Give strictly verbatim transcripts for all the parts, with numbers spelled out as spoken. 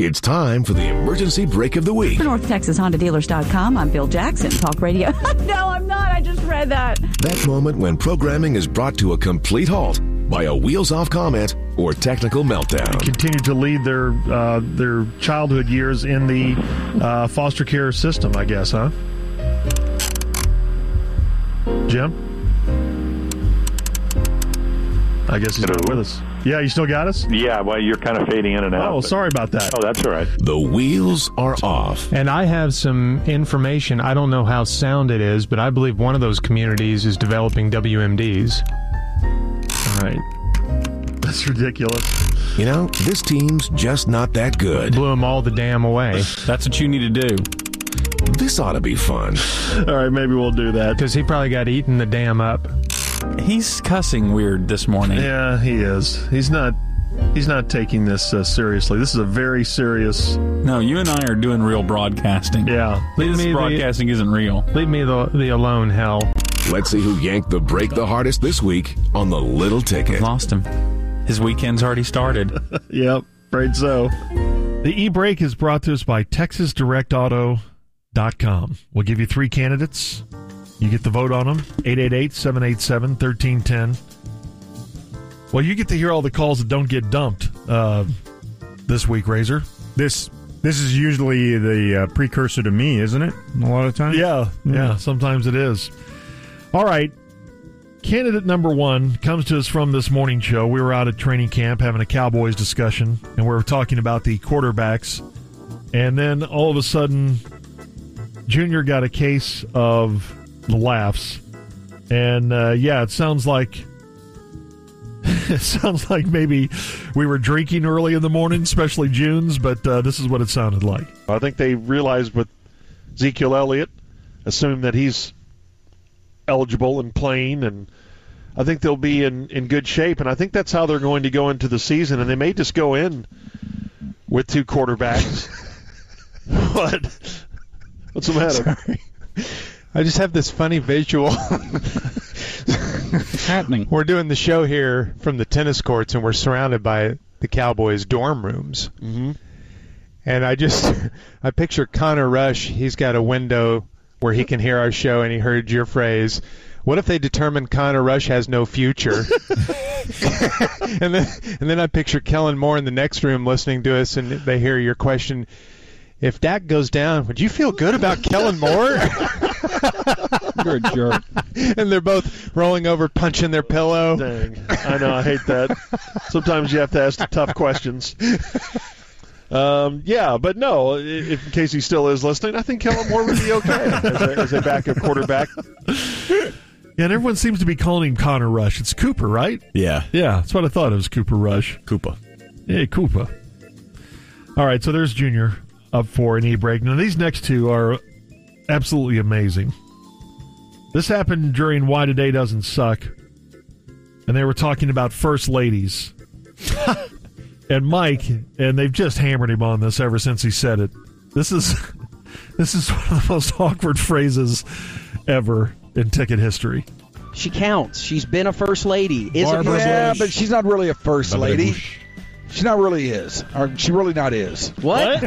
It's time for the emergency break of the week. For North Texas Honda Dealers dot com, I'm Bill Jackson, Talk Radio. No, I'm not. I just read that. That moment when programming is brought to a complete halt by a wheels-off comment or technical meltdown. Continue to lead their uh, their childhood years in the uh, foster care system, I guess, huh? Jim? I guess he's not with us. Yeah, you still got us? Yeah, well, you're kind of fading in and out. Oh, but... sorry about that. Oh, that's all right. The wheels are off. And I have some information. I don't know how sound it is, but I believe one of those communities is developing W M Ds. All right. That's ridiculous. You know, this team's just not that good. Blew them all the damn away. That's what you need to do. This ought to be fun. All right, maybe we'll do that. Because he probably got eaten the damn up. He's cussing weird this morning. Yeah, he is. He's not He's not taking this uh, seriously. This is a very serious... No, you and I are doing real broadcasting. Yeah. This me broadcasting the, isn't real. Leave me the, the alone, hell. Let's see who yanked the break the hardest this week on the Little Ticket. Lost him. His weekend's already started. Yep, afraid so. The e-break is brought to us by Texas Direct Auto dot com. We'll give you three candidates. You get the vote on them. eight eight eight, seven eight seven, one three one zero. Well, you get to hear all the calls that don't get dumped uh, this week, Razor. This this is usually the uh, precursor to me, isn't it? A lot of times? Yeah, yeah, yeah, sometimes it is. All right. Candidate number one comes to us from this morning show. We were out at training camp having a Cowboys discussion, and we were talking about the quarterbacks. And then all of a sudden, Junior got a case of the laughs. And, uh, yeah, it sounds like... It sounds like maybe we were drinking early in the morning, especially June's, but uh, this is what it sounded like. I think they realized with Ezekiel Elliott, assumed that he's eligible and playing, and I think they'll be in, in good shape, and I think that's how they're going to go into the season, and they may just go in with two quarterbacks. What? What's the matter? Sorry. I just have this funny visual. What's happening? We're doing the show here from the tennis courts, and we're surrounded by the Cowboys' dorm rooms. Mm-hmm. And I just, I picture Connor Rush. He's got a window where he can hear our show, and he heard your phrase. What if they determine Connor Rush has no future? and then, and then I picture Kellen Moore in the next room listening to us, and they hear your question. If Dak goes down, would you feel good about Kellen Moore? You're a jerk. And they're both rolling over, punching their pillow. Dang. I know, I hate that. Sometimes you have to ask the tough questions. Um, yeah, but no, if, in case he still is listening, I think Kellen Moore would be okay as a, as a backup quarterback. Yeah, and everyone seems to be calling him Connor Rush. It's Cooper, right? Yeah. Yeah, that's what I thought. It was Cooper Rush. Koopa. Hey, Koopa. All right, so there's Junior up for an e-break. Now, these next two are absolutely amazing. This happened during Why Today Doesn't Suck, and they were talking about first ladies. And Mike, and they've just hammered him on this ever since he said it. This is this is one of the most awkward phrases ever in ticket history. She counts. She's been a first lady. Is a first Yeah, lady. but she's not really a first Barbara lady. Bush. She not really is. Or she really not is. What?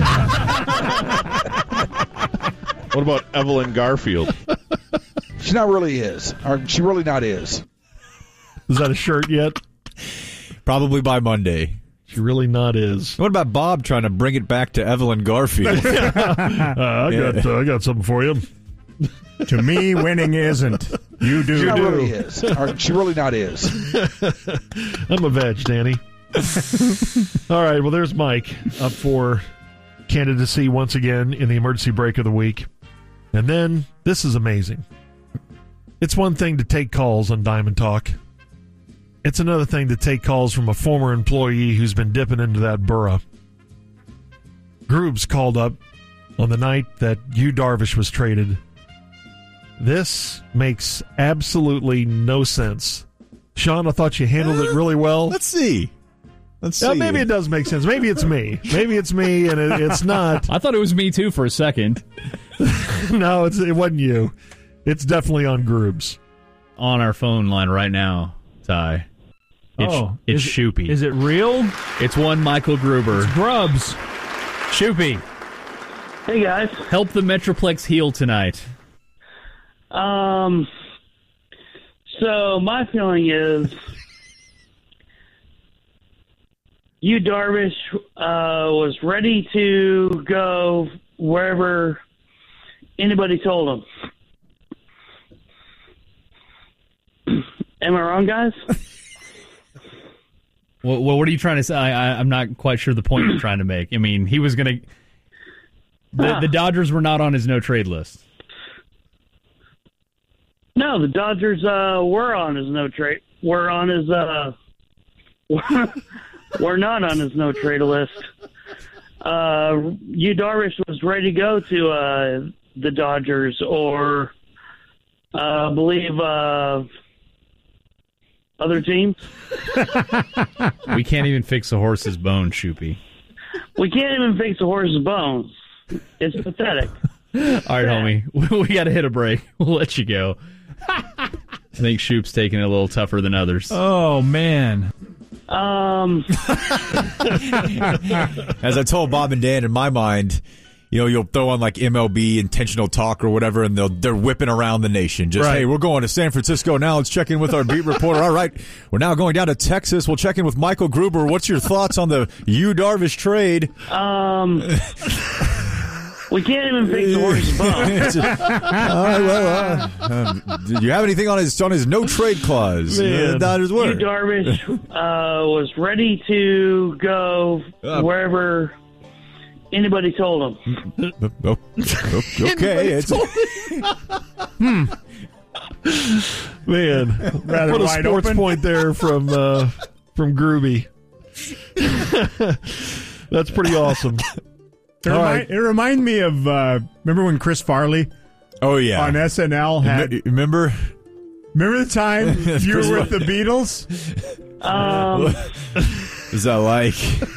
What about Evelyn Garfield? She not really is. Or she really not is. Is that a shirt yet? Probably by Monday. She really not is. What about Bob trying to bring it back to Evelyn Garfield? uh, I got uh, I got something for you. To me, winning isn't. You do. She You not do. really is. Or she really not is. I'm a veg, Danny. All right, well, there's Mike up for candidacy once again in the emergency break of the week. And then, this is amazing. It's one thing to take calls on Diamond Talk. It's another thing to take calls from a former employee who's been dipping into that burra. Groobs called up on the night that Yu Darvish was traded. This makes absolutely no sense. Sean, I thought you handled it really well. Let's see. Let's see. Yeah, maybe it does make sense. Maybe it's me. Maybe it's me, and it, it's not. I thought it was me, too, for a second. No, it's, it wasn't you. It's definitely on Groobs. On our phone line right now, Ty. It's, Oh, it's is it- Shoopy. Is it real? It's one Michael Gruber. Grubs. Shoopy. Hey, guys. Help the Metroplex heal tonight. Um. So my feeling is, Yu Darvish uh, was ready to go wherever anybody told him. Am I wrong, guys? Well, well, what are you trying to say? I, I, I'm not quite sure the point you're trying to make. I mean, he was going to. The, Huh. the Dodgers were not on his no trade list. No, the Dodgers uh, were on his no trade. Were on his. Uh, were, were not on his no trade list. Uh, Yu Darvish was ready to go to uh, the Dodgers, or uh, I believe uh, other teams. We can't even fix a horse's bone, Shoopy. We can't even fix a horse's bones. It's pathetic. All right, homie. We got to hit a break. We'll let you go. I think Shoop's taking it a little tougher than others. Oh, man. Um, As I told Bob and Dan, in my mind, you know, you'll throw on like M L B intentional talk or whatever, and they'll they're whipping around the nation. Just Right. hey, we're going to San Francisco now. Let's check in with our beat reporter. All right, we're now going down to Texas. We'll check in with Michael Gruber. What's your thoughts on the Yu Darvish trade? um, we can't even fix a horse's bones. All right, well, uh, um, did you have anything on his on his no trade clause? Man. The Dodgers were. Yu Darvish uh, was ready to go Uh, wherever anybody told him. Oh, oh, okay, it's, Man, Rather what a wide sports open. point there from uh, from Groovy. That's pretty awesome. It, All remind, right. it reminded me of, uh, remember when Chris Farley oh yeah. on S N L had, Rem- Remember? remember the time you Chris were with Farley. the Beatles? Um, Is that like?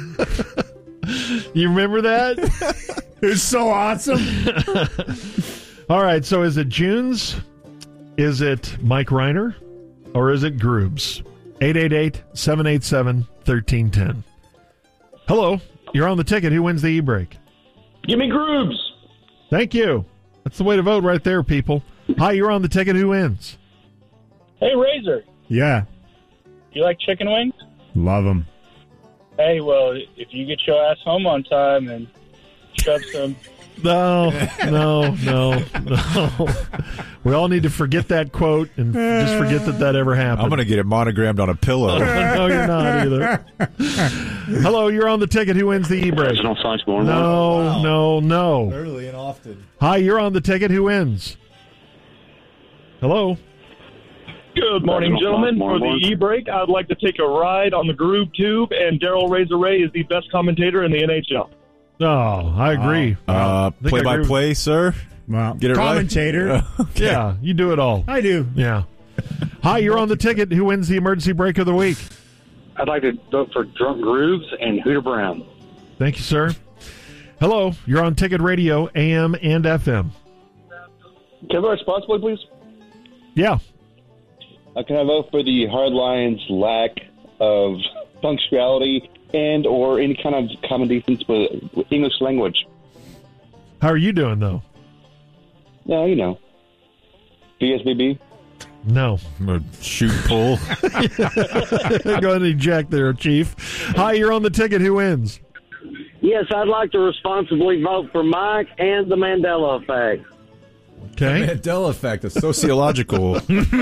You remember that? It was so awesome. All right, so is it Junes? Is it Mike Reiner? Or is it Groobs? eight eight eight, seven eight seven, one three one zero. Hello, you're on the ticket. Who wins the e-break? Give me Groobs. Thank you. That's the way to vote right there, people. Hi, you're on the ticket. Who wins? Hey, Razor, Yeah, you like chicken wings? love them. Hey, well, if you get your ass home on time and shove some... No, no, no, no. We all need to forget that quote and just forget that that ever happened. I'm going to get it monogrammed on a pillow. No, you're not either. Hello, you're on the ticket. Who wins the e-break? No, no, no. Early and often. Hi, you're on the ticket. Who wins? Hello. Good morning, gentlemen. For the e-break, I'd like to take a ride on the Groove Tube, and Daryl Razor Ray is the best commentator in the N H L. Oh, I agree. Uh, I think I play by agree with- play, sir. Well, Get it commentator. right. Okay. Yeah, you do it all. I do. Yeah. Hi, you're on the ticket. Who wins the emergency break of the week? I'd like to vote for Drunk Grooves and Hooter Brown. Thank you, sir. Hello, you're on Ticket Radio, A M and F M. Can I vote responsibly, please? Yeah. Uh, can I vote for the Hardline's lack of punctuality and or any kind of common defense with English language? How are you doing, though? No, you know. B S B B? No. Shoot, pull. Go ahead and eject there, Chief. Hi, you're on the ticket. Who wins? Yes, I'd like to responsibly vote for Mike and the Mandela Effect. Okay. The Mandela Effect, a sociological.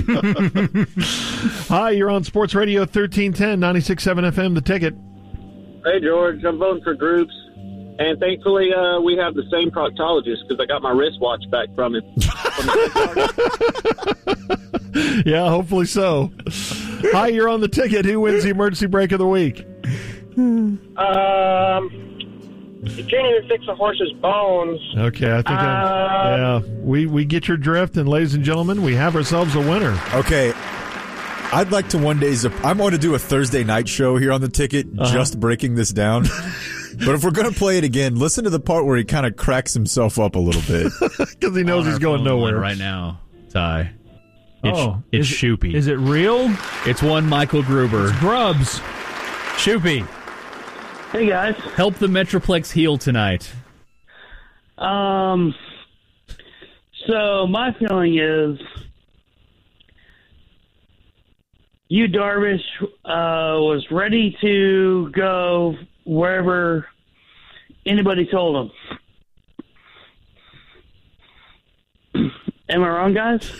Hi, you're on Sports Radio thirteen ten, ninety-six point seven F M, The Ticket. Hey, George, I'm voting for Groups. And thankfully, uh, we have the same proctologist because I got my wristwatch back from him. Yeah, hopefully so. Hi, you're on the ticket. Who wins the emergency break of the week? Um, you can't even fix a horse's bones. Okay, I think I, yeah, we, we get your drift, and ladies and gentlemen, we have ourselves a winner. Okay. I'd like to one day, I'm going to do a Thursday night show here on the ticket, Uh-huh. just breaking this down. But if we're going to play it again, listen to the part where he kind of cracks himself up a little bit. Because he knows On he's our going phone nowhere. line right now, Ty. It's, Oh, it's is it- Shoopy. Is it real? It's one Michael Gruber. Grubs. Shoopy. Hey, guys. Help the Metroplex heal tonight. Um. So my feeling is, Yu Darvish uh, was ready to go wherever anybody told him. Am I wrong, guys?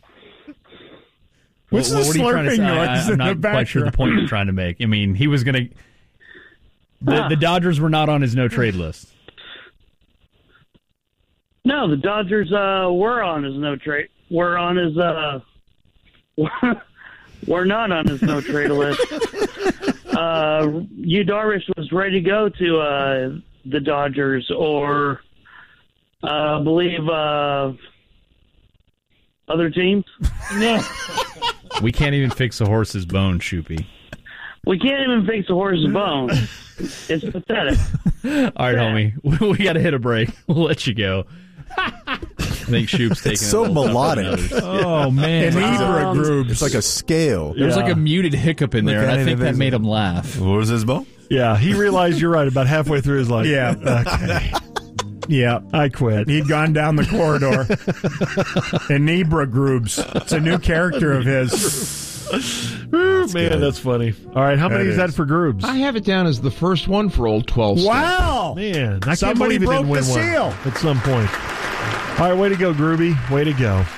What, what, what are you trying to say? I, I'm not quite sure the point you're trying to make. I mean, he was going to. The, Ah. the Dodgers were not on his no trade list. No, the Dodgers uh, were on his no trade. Were on his. Uh, were not on his no trade list. Uh, Yu Darvish was ready to go to uh, the Dodgers, or uh, I believe uh, other teams. Yeah. We can't even fix a horse's bone, Shoopy. We can't even fix a horse's bone. It's pathetic. All right, homie. We got to hit a break. We'll let you go. I think Shoop's taking It's it so a little tougher than melodic. others. Oh, man. Inebra grooves. It's like a scale. There was Yeah. like a muted hiccup in there, Look and at I it, think that there's made a- him laugh. What was his bone? Yeah, he realized you're right about halfway through his life. Yeah. Okay. Yeah. I quit. He'd gone down the corridor. Inebra grooves. It's a new character of his. Ooh, man, good. that's funny. All right, how many That is that is. for Groobs? I have it down as the first one for Old twelve. Wow. Man, I Somebody can't believe it broke didn't win the one seal. at some point. All right, way to go, Groovy. Way to go.